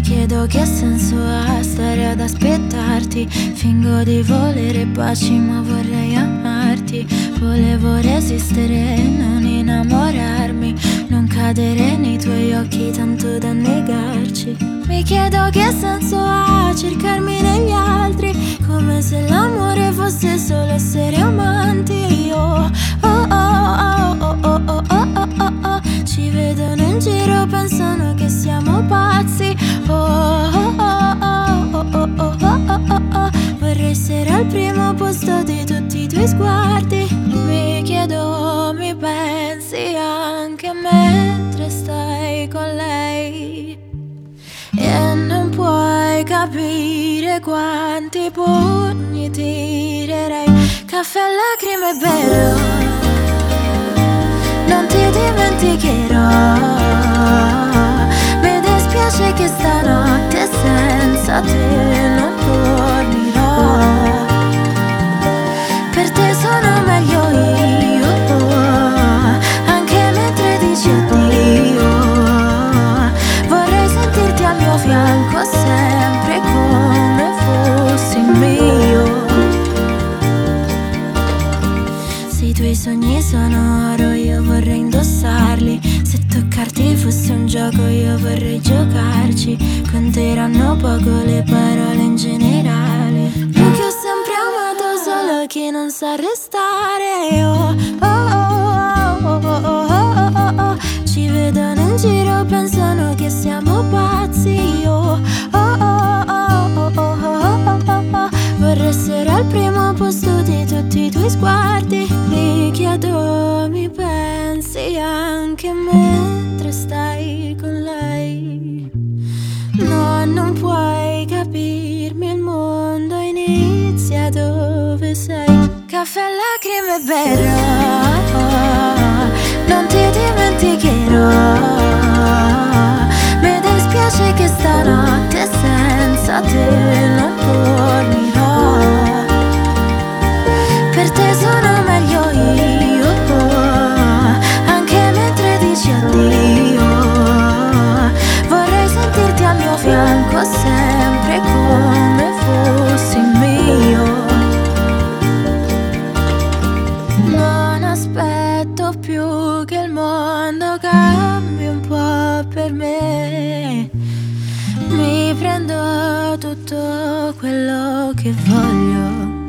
chiedo che senso ha stare ad aspettarti. Fingo di volere baci ma vorrei amarti. Volevo resistere e non innamorarmi, non cadere nei tuoi occhi tanto da negarci. Mi chiedo che senso ha cercarmi negli altri, come se l'amore fosse solo essere amanti. Oh, oh, oh, oh, oh, oh, oh, oh, oh, oh. Ci vedono in giro, pensano che siamo pazzi. Oh, oh, oh, oh, oh, oh, oh, oh, oh, oh. Vorrei essere al primo posto di tutti i tuoi sguardi. Mi chiedo, mi pensi anche mentre stai con lei? E non puoi capire quanti pugni tirerei. Caffè, lacrime e berrò, non ti dimenticherò. Mi dispiace che stanotte senza te non dormirò. Per te sono meglio io, anche mentre dici addio. Vorrei sentirti al mio fianco sempre come fossi mio. Se i tuoi sogni sono oro io vorrei indossarli. Se toccarti fosse un gioco io vorrei giocarci. Conteranno poco le parole in generale, perché ho sempre amato solo chi non sa restare. Oh, oh, oh, oh, oh, oh, oh, oh. Ci vedono in giro, pensano che siamo pazzi. Oh, oh, oh, oh, oh, oh, oh, oh, oh. Vorrei essere al primo posto di tutti i tuoi sguardi. Mi chiedo, mi pensi anche mentre stai con lei? No, non puoi capirmi, il mondo inizia dove sei. Caffè, lacrime e berrò, non ti dimenticherò. Mi dispiace che stanotte senza te non dormirò. Per te sono meglio io, anche mentre dici addio. Vorrei sentirti al mio fianco sempre come fossi mio. Non aspetto più che il mondo cambi un po' per me. Mi prendo tutto quello che voglio.